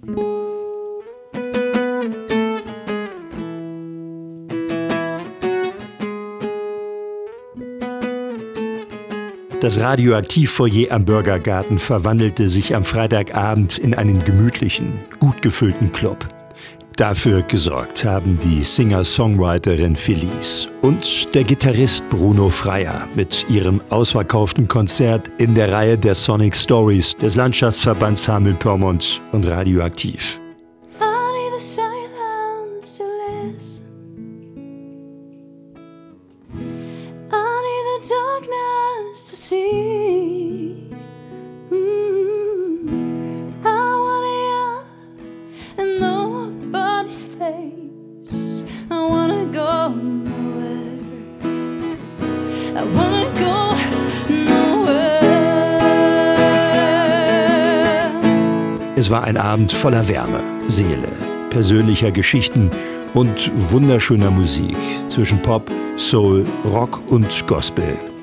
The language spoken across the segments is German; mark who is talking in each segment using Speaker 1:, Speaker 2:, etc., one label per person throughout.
Speaker 1: Das Radioaktiv-Foyer am Bürgergarten verwandelte sich am Freitagabend in einen gemütlichen, gut gefüllten Club. Dafür gesorgt haben die Singer-Songwriterin Felice und der Gitarrist Bruno Freier mit ihrem ausverkauften Konzert in der Reihe der Sonic Stories des Landschaftsverbands Hameln-Pyrmont und Radioaktiv.
Speaker 2: Darkness to see. I wanna yell and nobody's face. I wanna go nowhere. I wanna go nowhere.
Speaker 1: Es war ein Abend voller Wärme, Seele, persönlicher Geschichten und wunderschöner Musik zwischen Pop, Soul, Rock und Gospel.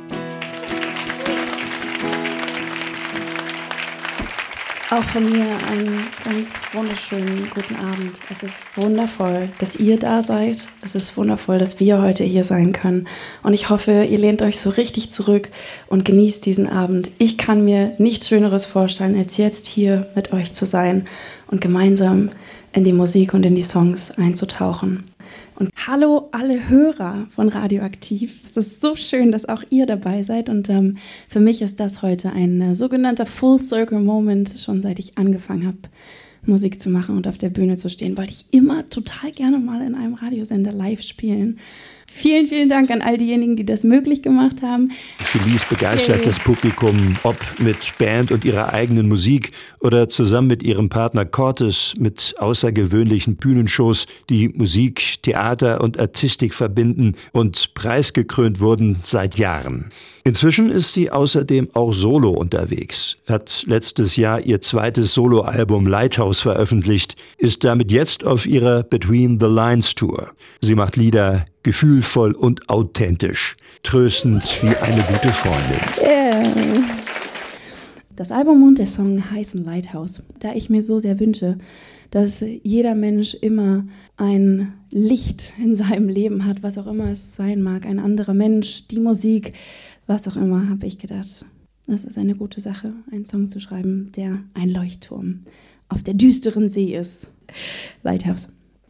Speaker 3: Auch von mir einen ganz wunderschönen guten Abend. Es ist wundervoll, dass ihr da seid. Es ist wundervoll, dass wir heute hier sein können. Und ich hoffe, ihr lehnt euch so richtig zurück und genießt diesen Abend. Ich kann mir nichts Schöneres vorstellen, als jetzt hier mit euch zu sein und gemeinsam in die Musik und in die Songs einzutauchen. Und hallo alle Hörer von Radioaktiv. Es ist so schön, dass auch ihr dabei seid. Und für mich ist das heute ein sogenannter Full-Circle-Moment. Schon seit ich angefangen habe, Musik zu machen und auf der Bühne zu stehen, wollte ich immer total gerne mal in einem Radiosender live spielen. Vielen, vielen Dank an all diejenigen, die das möglich gemacht haben.
Speaker 1: Felice begeistert das Publikum, ob mit Band und ihrer eigenen Musik oder zusammen mit ihrem Partner Cortes mit außergewöhnlichen Bühnenshows, die Musik, Theater und Artistik verbinden und preisgekrönt wurden seit Jahren. Inzwischen ist sie außerdem auch solo unterwegs, hat letztes Jahr ihr zweites Soloalbum Lighthouse veröffentlicht, ist damit jetzt auf ihrer Between the Lines Tour. Sie macht Lieder gefühlvoll und authentisch, tröstend wie eine gute Freundin.
Speaker 3: Yeah. Das Album und der Song heißen Lighthouse, da ich mir so sehr wünsche, dass jeder Mensch immer ein Licht in seinem Leben hat, was auch immer es sein mag, ein anderer Mensch, die Musik, was auch immer, habe ich gedacht. Das ist eine gute Sache, einen Song zu schreiben, der ein Leuchtturm auf der düsteren See ist. Lighthouse.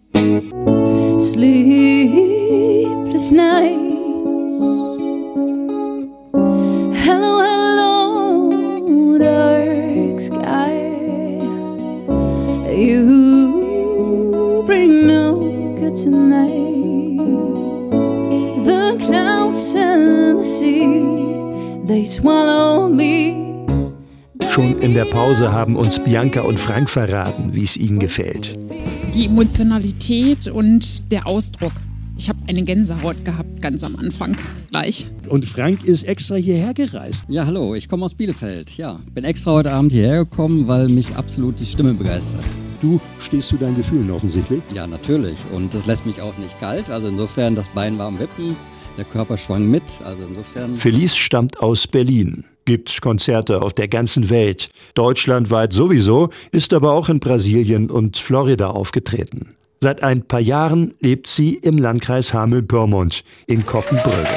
Speaker 2: Sleepless nights. Hello, hello, dark sky. You bring no good tonight. The clouds and the sea, they swallow me.
Speaker 1: Schon in der Pause haben uns Bianca und Frank verraten, wie es ihnen gefällt.
Speaker 4: Die Emotionalität und der Ausdruck. Ich habe eine Gänsehaut gehabt, ganz am Anfang gleich.
Speaker 5: Und Frank ist extra hierher gereist.
Speaker 6: Ja, hallo, ich komme aus Bielefeld. Ja, bin extra heute Abend hierher gekommen, weil mich absolut die Stimme begeistert.
Speaker 5: Du stehst zu deinen Gefühlen offensichtlich?
Speaker 6: Ja, natürlich. Und das lässt mich auch nicht kalt. Also insofern, das Bein war am Wippen, der Körper schwang mit. Also insofern.
Speaker 1: Felice stammt aus Berlin, gibt Konzerte auf der ganzen Welt. Deutschlandweit sowieso, ist aber auch in Brasilien und Florida aufgetreten. Seit ein paar Jahren lebt sie im Landkreis Hameln-Pyrmont in Koppenbrügge.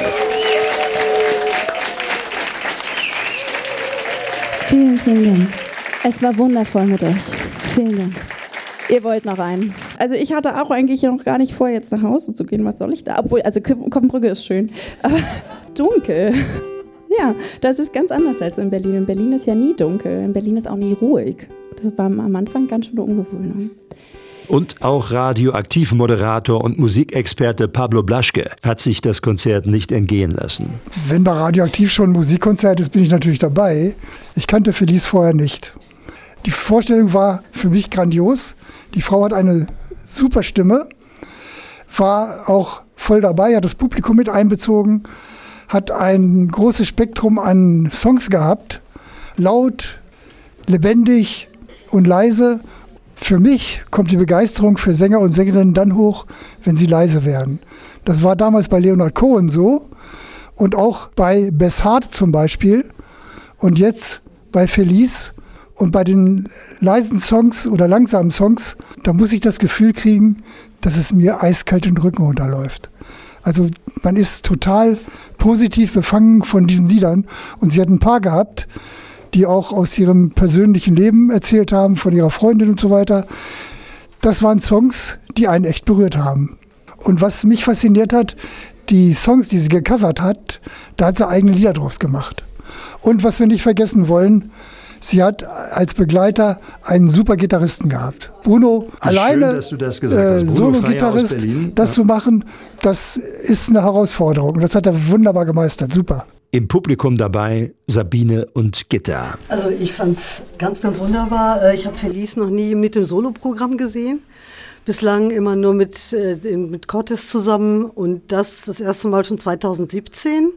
Speaker 3: Vielen, vielen Dank. Es war wundervoll mit euch. Vielen Dank. Ihr wollt noch einen. Also ich hatte auch eigentlich noch gar nicht vor, jetzt nach Hause zu gehen. Was soll ich da? Obwohl, also Koppenbrügge ist schön. Aber dunkel. Ja, das ist ganz anders als in Berlin. In Berlin ist ja nie dunkel. In Berlin ist auch nie ruhig. Das war am Anfang ganz schön eine Umgewöhnung.
Speaker 1: Und auch Radioaktiv-Moderator und Musikexperte Pablo Blaschke hat sich das Konzert nicht entgehen lassen.
Speaker 7: Wenn bei Radioaktiv schon ein Musikkonzert ist, bin ich natürlich dabei. Ich kannte Felice vorher nicht. Die Vorstellung war für mich grandios. Die Frau hat eine super Stimme, war auch voll dabei, hat das Publikum mit einbezogen, hat ein großes Spektrum an Songs gehabt, laut, lebendig und leise. Für mich kommt die Begeisterung für Sänger und Sängerinnen dann hoch, wenn sie leise werden. Das war damals bei Leonard Cohen so und auch bei Bess Hart zum Beispiel und jetzt bei Felice Und bei den leisen Songs oder langsamen Songs, da muss ich das Gefühl kriegen, dass es mir eiskalt den Rücken runterläuft. Also man ist total positiv befangen von diesen Liedern. Und sie hat ein paar gehabt, die auch aus ihrem persönlichen Leben erzählt haben, von ihrer Freundin und so weiter. Das waren Songs, die einen echt berührt haben. Und was mich fasziniert hat, die Songs, die sie gecovert hat, da hat sie eigene Lieder draus gemacht. Und was wir nicht vergessen wollen, sie hat als Begleiter einen super Gitarristen gehabt. Bruno,
Speaker 1: schön,
Speaker 7: alleine
Speaker 1: dass du das gesagt hast.
Speaker 7: Solo-Gitarrist, das zu machen, das ist eine Herausforderung. Und das hat er wunderbar gemeistert, super.
Speaker 1: Im Publikum dabei Sabine und Gitta.
Speaker 8: Also ich fand's ganz, ganz wunderbar. Ich habe Felice noch nie mit dem Soloprogramm gesehen. Bislang immer nur mit Cortez zusammen und das erste Mal schon 2017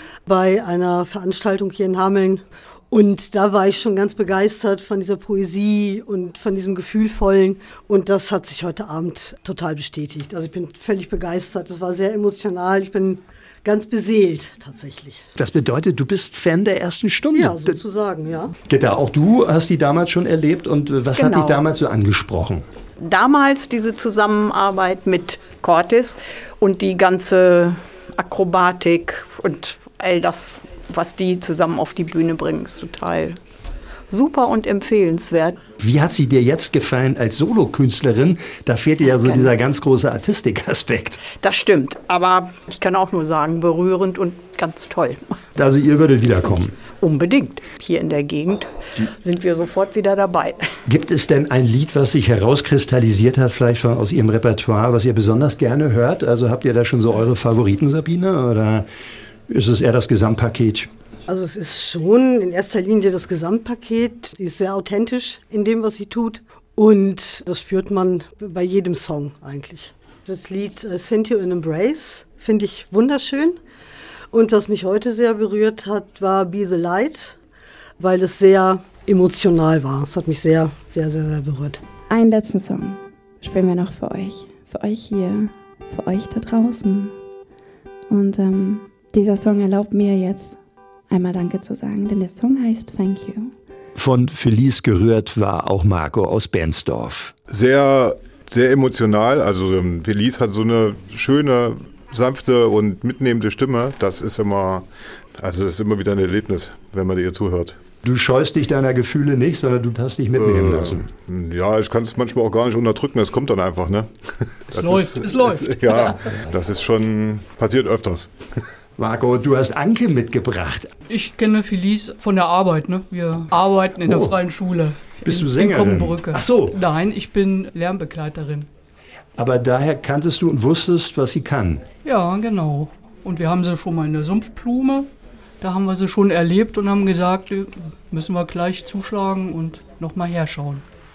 Speaker 8: bei einer Veranstaltung hier in Hameln. Und da war ich schon ganz begeistert von dieser Poesie und von diesem Gefühlvollen. Und das hat sich heute Abend total bestätigt. Also ich bin völlig begeistert. Das war sehr emotional. Ich bin ganz beseelt tatsächlich.
Speaker 1: Das bedeutet, du bist Fan der ersten Stunde?
Speaker 8: Ja, sozusagen, ja.
Speaker 1: Gitta, auch du hast die damals schon erlebt. Und was hat dich damals so angesprochen?
Speaker 9: Damals diese Zusammenarbeit mit Cortez und die ganze Akrobatik und all das, was die zusammen auf die Bühne bringen, ist total super und empfehlenswert.
Speaker 1: Wie hat sie dir jetzt gefallen als Solokünstlerin? Da fehlt dir ja so dieser ganz große Artistikaspekt.
Speaker 9: Das stimmt, aber ich kann auch nur sagen, berührend und ganz toll.
Speaker 1: Also ihr würdet wiederkommen?
Speaker 9: Unbedingt. Hier in der Gegend sind wir sofort wieder dabei.
Speaker 1: Gibt es denn ein Lied, was sich herauskristallisiert hat, vielleicht aus Ihrem Repertoire, was ihr besonders gerne hört? Also habt ihr da schon so eure Favoriten, Sabine, oder ist es eher das Gesamtpaket?
Speaker 8: Also es ist schon in erster Linie das Gesamtpaket. Die ist sehr authentisch in dem, was sie tut. Und das spürt man bei jedem Song eigentlich. Das Lied Send You an Embrace finde ich wunderschön. Und was mich heute sehr berührt hat, war Be the Light, weil es sehr emotional war. Es hat mich sehr, sehr, sehr, sehr berührt.
Speaker 3: Einen letzten Song spielen wir noch für euch hier, für euch da draußen. Und dieser Song erlaubt mir jetzt einmal Danke zu sagen, denn der Song heißt Thank You.
Speaker 1: Von Felice gerührt war auch Marco aus Bernsdorf.
Speaker 10: Sehr, sehr emotional. Also Felice hat so eine schöne, sanfte und mitnehmende Stimme. Das ist immer wieder ein Erlebnis, wenn man ihr zuhört.
Speaker 1: Du scheust dich deiner Gefühle nicht, sondern du hast dich mitnehmen lassen.
Speaker 10: Ja, ich kann es manchmal auch gar nicht unterdrücken, es kommt dann einfach, ne?
Speaker 11: Es läuft.
Speaker 10: Ja, das ist schon passiert öfters.
Speaker 1: Marco, du hast Anke mitgebracht.
Speaker 11: Ich kenne Felice von der Arbeit, ne? Wir arbeiten in der Freien Schule.
Speaker 1: Bist du Sängerin?
Speaker 11: In Koppenbrücke.
Speaker 1: Ach so.
Speaker 11: Nein, ich bin Lernbegleiterin.
Speaker 1: Aber daher kanntest du und wusstest, was sie kann?
Speaker 11: Ja, genau. Und wir haben sie schon mal in der Sumpfblume. Da haben wir sie schon erlebt und haben gesagt, müssen wir gleich zuschlagen und nochmal herschauen.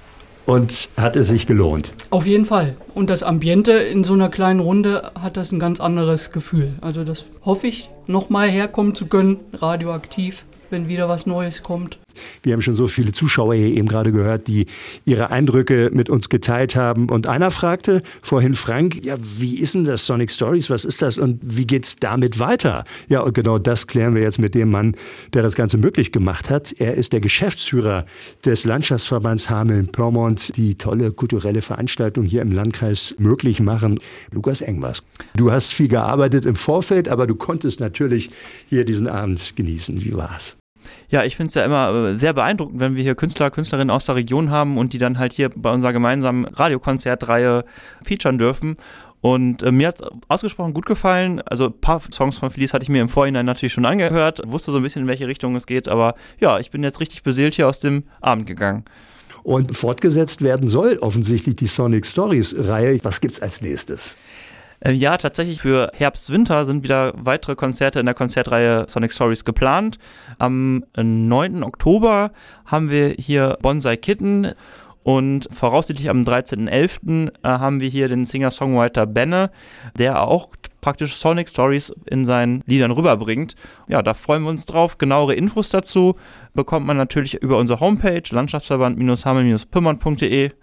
Speaker 1: Und hat es sich gelohnt?
Speaker 11: Auf jeden Fall. Und das Ambiente in so einer kleinen Runde hat das ein ganz anderes Gefühl. Also das hoffe ich, nochmal herkommen zu können, radioaktiv, wenn wieder was Neues kommt.
Speaker 1: Wir haben schon so viele Zuschauer hier eben gerade gehört, die ihre Eindrücke mit uns geteilt haben. Und einer fragte vorhin Frank, ja, wie ist denn das Sonic Stories? Was ist das und wie geht's damit weiter? Ja, und genau das klären wir jetzt mit dem Mann, der das Ganze möglich gemacht hat. Er ist der Geschäftsführer des Landschaftsverbands Hameln-Pyrmont, die tolle kulturelle Veranstaltung hier im Landkreis möglich machen. Lukas Engwas, du hast viel gearbeitet im Vorfeld, aber du konntest natürlich hier diesen Abend genießen. Wie war's?
Speaker 12: Ja, ich finde es ja immer sehr beeindruckend, wenn wir hier Künstler, Künstlerinnen aus der Region haben und die dann halt hier bei unserer gemeinsamen Radiokonzertreihe featuren dürfen. Und mir hat es ausgesprochen gut gefallen. Also ein paar Songs von Felice hatte ich mir im Vorhinein natürlich schon angehört, wusste so ein bisschen, in welche Richtung es geht. Aber ja, ich bin jetzt richtig beseelt hier aus dem Abend gegangen.
Speaker 1: Und fortgesetzt werden soll offensichtlich die Sonic Stories-Reihe. Was gibt's als nächstes?
Speaker 12: Ja, tatsächlich für Herbst-Winter sind wieder weitere Konzerte in der Konzertreihe Sonic Stories geplant. Am 9. Oktober haben wir hier Bonsai Kitten und voraussichtlich am 13.11. haben wir hier den Singer-Songwriter Benne, der auch praktisch Sonic Stories in seinen Liedern rüberbringt. Ja, da freuen wir uns drauf. Genauere Infos dazu bekommt man natürlich über unsere Homepage landschaftsverband-hameln-pyrmont.de.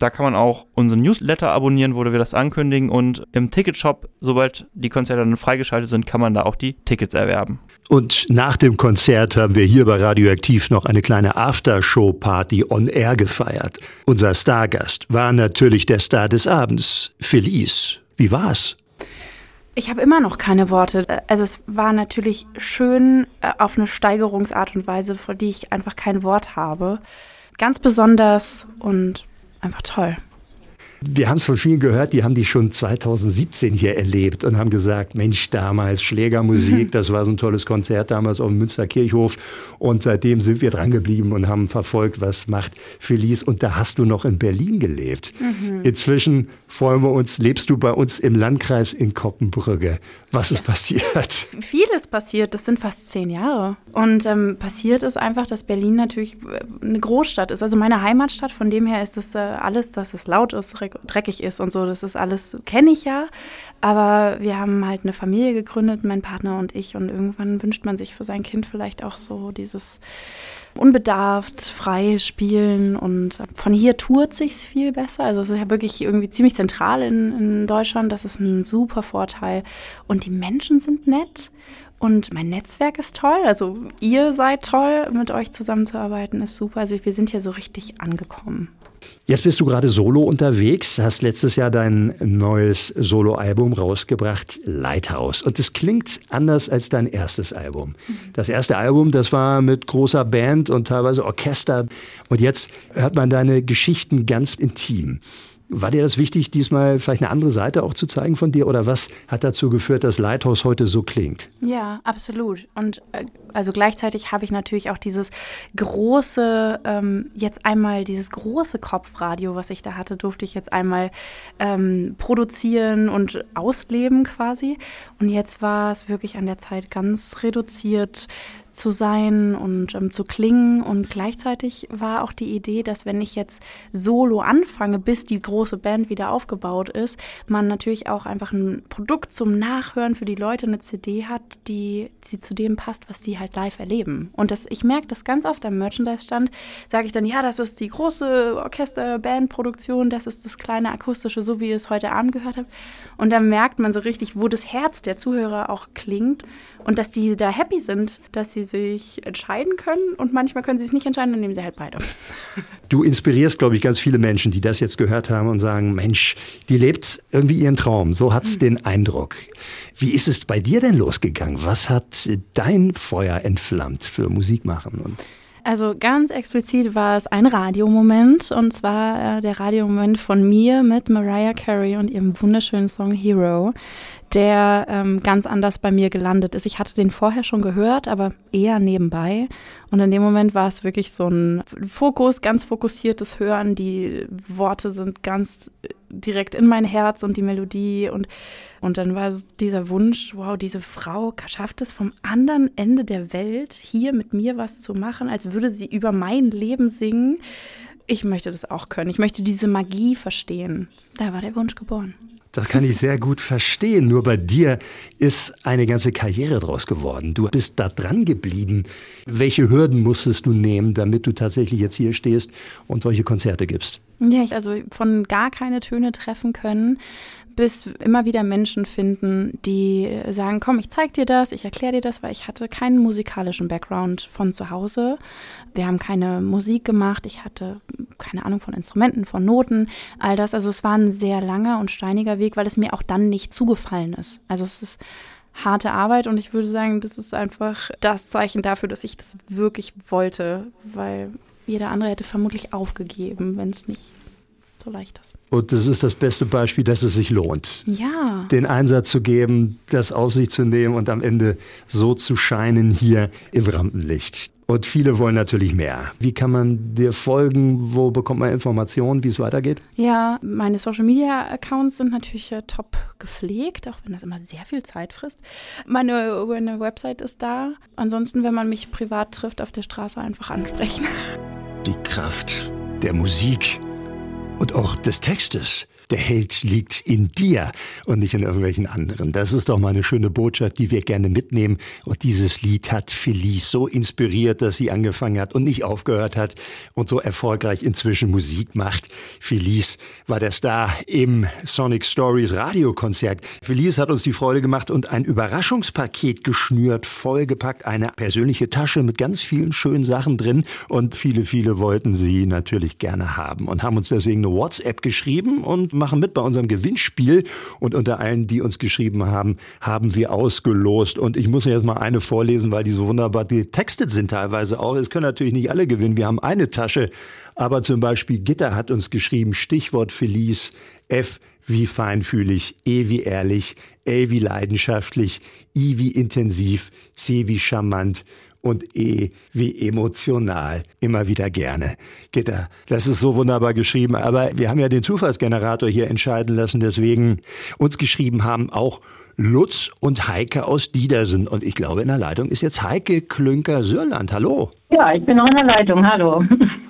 Speaker 12: Da kann man auch unseren Newsletter abonnieren, wo wir das ankündigen. Und im Ticketshop, sobald die Konzerte dann freigeschaltet sind, kann man da auch die Tickets erwerben.
Speaker 1: Und nach dem Konzert haben wir hier bei Radioaktiv noch eine kleine Aftershow-Party on Air gefeiert. Unser Stargast war natürlich der Star des Abends, Felice. Wie war's?
Speaker 3: Ich habe immer noch keine Worte. Also es war natürlich schön auf eine Steigerungsart und Weise, für die ich einfach kein Wort habe. Ganz besonders und einfach toll.
Speaker 1: Wir haben es von vielen gehört, die haben die schon 2017 hier erlebt und haben gesagt, Mensch, damals Schlägermusik, das war so ein tolles Konzert damals auf dem Münsterkirchhof und seitdem sind wir dran geblieben und haben verfolgt, was macht Felice und da hast du noch in Berlin gelebt. Inzwischen freuen wir uns, lebst du bei uns im Landkreis in Koppenbrügge. Was ist passiert?
Speaker 3: Vieles passiert, das sind fast 10 Jahre. Und passiert ist einfach, dass Berlin natürlich eine Großstadt ist, also meine Heimatstadt, von dem her ist das alles, dass es laut ist, dreckig ist und so, das ist alles, kenne ich ja, aber wir haben halt eine Familie gegründet, mein Partner und ich und irgendwann wünscht man sich für sein Kind vielleicht auch so dieses unbedarft, frei spielen und von hier tourt sich's viel besser, also es ist ja wirklich irgendwie ziemlich zentral in Deutschland, das ist ein super Vorteil und die Menschen sind nett. Und mein Netzwerk ist toll, also ihr seid toll, mit euch zusammenzuarbeiten ist super. Also wir sind hier so richtig angekommen.
Speaker 1: Jetzt bist du gerade solo unterwegs, hast letztes Jahr dein neues Soloalbum rausgebracht, Lighthouse. Und es klingt anders als dein erstes Album. Das erste Album, das war mit großer Band und teilweise Orchester. Und jetzt hört man deine Geschichten ganz intim. War dir das wichtig, diesmal vielleicht eine andere Seite auch zu zeigen von dir? Oder was hat dazu geführt, dass Lighthouse heute so klingt?
Speaker 3: Ja, absolut. Und also gleichzeitig habe ich natürlich auch dieses große, jetzt einmal dieses große Kopfradio, was ich da hatte, durfte ich jetzt einmal produzieren und ausleben quasi. Und jetzt war es wirklich an der Zeit, ganz reduziert zu sein und zu klingen. Und gleichzeitig war auch die Idee, dass wenn ich jetzt solo anfange, bis die große Band wieder aufgebaut ist, man natürlich auch einfach ein Produkt zum Nachhören für die Leute, eine CD hat, die zu dem passt, was die halt live erleben. Und ich merke das ganz oft am Merchandise-Stand, sage ich dann, ja, das ist die große Orchester-Band-Produktion, das ist das kleine akustische, so wie ihr es heute Abend gehört habt. Und dann merkt man so richtig, wo das Herz der Zuhörer auch klingt und dass die da happy sind, dass sie sich entscheiden können und manchmal können sie es nicht entscheiden, dann nehmen sie halt beide.
Speaker 1: Du inspirierst, glaube ich, ganz viele Menschen, die das jetzt gehört haben und sagen, Mensch, die lebt irgendwie ihren Traum. So hat's den Eindruck. Wie ist es bei dir denn losgegangen? Was hat dein Feuer entflammt für Musik machen?
Speaker 3: Also ganz explizit war es ein Radiomoment und zwar der Radiomoment von mir mit Mariah Carey und ihrem wunderschönen Song Hero, der ganz anders bei mir gelandet ist. Ich hatte den vorher schon gehört, aber eher nebenbei und in dem Moment war es wirklich so ein Fokus, ganz fokussiertes Hören. Die Worte sind ganz direkt in mein Herz und die Melodie und dann war dieser Wunsch, wow, diese Frau schafft es vom anderen Ende der Welt, hier mit mir was zu machen, als würde sie über mein Leben singen. Ich möchte das auch können. Ich möchte diese Magie verstehen. Da war der Wunsch geboren.
Speaker 1: Das kann ich sehr gut verstehen. Nur bei dir ist eine ganze Karriere draus geworden. Du bist da dran geblieben. Welche Hürden musstest du nehmen, damit du tatsächlich jetzt hier stehst und solche Konzerte gibst?
Speaker 3: Ja, also von gar keine Töne treffen können, bis immer wieder Menschen finden, die sagen, komm, ich zeig dir das, ich erkläre dir das, weil ich hatte keinen musikalischen Background von zu Hause. Wir haben keine Musik gemacht, ich hatte keine Ahnung von Instrumenten, von Noten, all das. Also es war ein sehr langer und steiniger Weg, weil es mir auch dann nicht zugefallen ist. Also es ist harte Arbeit und ich würde sagen, das ist einfach das Zeichen dafür, dass ich das wirklich wollte, weil jeder andere hätte vermutlich aufgegeben, wenn es nicht so leicht ist.
Speaker 1: Und das ist das beste Beispiel, dass es sich lohnt.
Speaker 3: Ja.
Speaker 1: Den Einsatz zu geben, das auf sich zu nehmen und am Ende so zu scheinen hier im Rampenlicht. Und viele wollen natürlich mehr. Wie kann man dir folgen? Wo bekommt man Informationen, wie es weitergeht?
Speaker 3: Ja, meine Social-Media-Accounts sind natürlich top gepflegt, auch wenn das immer sehr viel Zeit frisst. Meine Website ist da. Ansonsten, wenn man mich privat trifft, auf der Straße einfach ansprechen.
Speaker 1: Die Kraft der Musik und auch des Textes. Der Held liegt in dir und nicht in irgendwelchen anderen. Das ist doch mal eine schöne Botschaft, die wir gerne mitnehmen. Und dieses Lied hat Felice so inspiriert, dass sie angefangen hat und nicht aufgehört hat und so erfolgreich inzwischen Musik macht. Felice war der Star im Sonic Stories Radiokonzert. Felice hat uns die Freude gemacht und ein Überraschungspaket geschnürt, vollgepackt, eine persönliche Tasche mit ganz vielen schönen Sachen drin. Und viele wollten sie natürlich gerne haben und haben uns deswegen eine WhatsApp geschrieben und machen mit bei unserem Gewinnspiel. Und unter allen, die uns geschrieben haben, haben wir ausgelost. Und ich muss jetzt mal eine vorlesen, weil die so wunderbar getextet sind teilweise auch. Es können natürlich nicht alle gewinnen. Wir haben eine Tasche. Aber zum Beispiel Gitter hat uns geschrieben, Stichwort Felice, F wie feinfühlig, E wie ehrlich, L wie leidenschaftlich, I wie intensiv, C wie charmant und E wie emotional. Immer wieder gerne. Gitter, das ist so wunderbar geschrieben, aber wir haben ja den Zufallsgenerator hier entscheiden lassen, deswegen uns geschrieben haben auch Lutz und Heike aus Diedersen. Und ich glaube, in der Leitung ist jetzt Heike Klünker-Sörland. Hallo.
Speaker 13: Ja, ich bin noch in der Leitung. Hallo.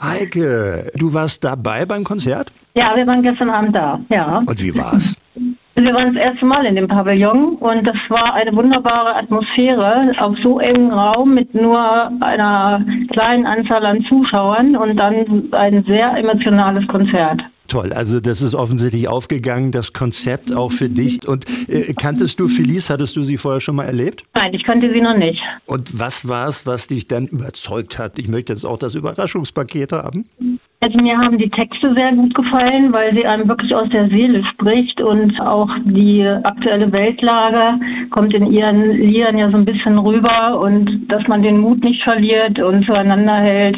Speaker 1: Heike, du warst dabei beim Konzert?
Speaker 13: Ja, wir waren gestern Abend da, ja.
Speaker 1: Und wie war's?
Speaker 13: Wir waren das erste Mal in dem Pavillon und das war eine wunderbare Atmosphäre auf so engem Raum mit nur einer kleinen Anzahl an Zuschauern und dann ein sehr emotionales Konzert.
Speaker 1: Toll, also das ist offensichtlich aufgegangen, das Konzept auch für dich. Und kanntest du Felice, hattest du sie vorher schon mal erlebt?
Speaker 13: Nein, ich kannte sie noch nicht.
Speaker 1: Und was war es, was dich dann überzeugt hat? Ich möchte jetzt auch das Überraschungspaket haben.
Speaker 13: Also mir haben die Texte sehr gut gefallen, weil sie einem wirklich aus der Seele spricht und auch die aktuelle Weltlage kommt in ihren Liedern ja so ein bisschen rüber und dass man den Mut nicht verliert und zueinander hält.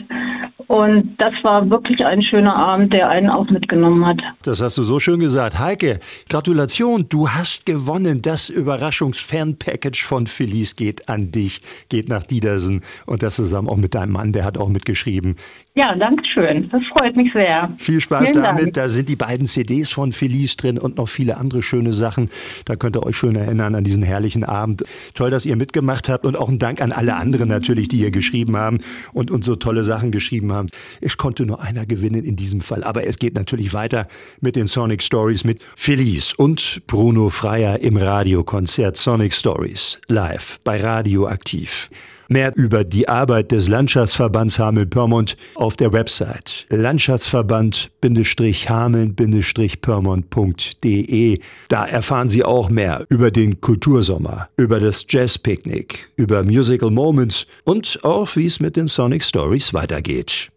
Speaker 13: Und das war wirklich ein schöner Abend, der einen auch mitgenommen hat.
Speaker 1: Das hast du so schön gesagt. Heike, Gratulation, du hast gewonnen. Das Überraschungs-Fan-Package von Felice geht an dich, geht nach Diedersen und das zusammen auch mit deinem Mann, der hat auch mitgeschrieben.
Speaker 13: Ja, danke schön. Das freut mich sehr.
Speaker 1: Viel Spaß
Speaker 13: Vielen
Speaker 1: damit.
Speaker 13: Dank.
Speaker 1: Da sind die beiden CDs von Felice drin und noch viele andere schöne Sachen. Da könnt ihr euch schön erinnern an diesen herrlichen Abend. Toll, dass ihr mitgemacht habt und auch ein Dank an alle anderen natürlich, die hier geschrieben haben und uns so tolle Sachen geschrieben haben. Es konnte nur einer gewinnen in diesem Fall, aber es geht natürlich weiter mit den Sonic Stories mit Felice und Bruno Freier im Radiokonzert Sonic Stories live bei Radioaktiv. Mehr über die Arbeit des Landschaftsverbands Hameln-Pyrmont auf der Website Landschaftsverband-Hameln-Pyrmont.de. Da erfahren Sie auch mehr über den Kultursommer, über das Jazzpicknick, über Musical Moments und auch, wie es mit den Sonic Stories weitergeht.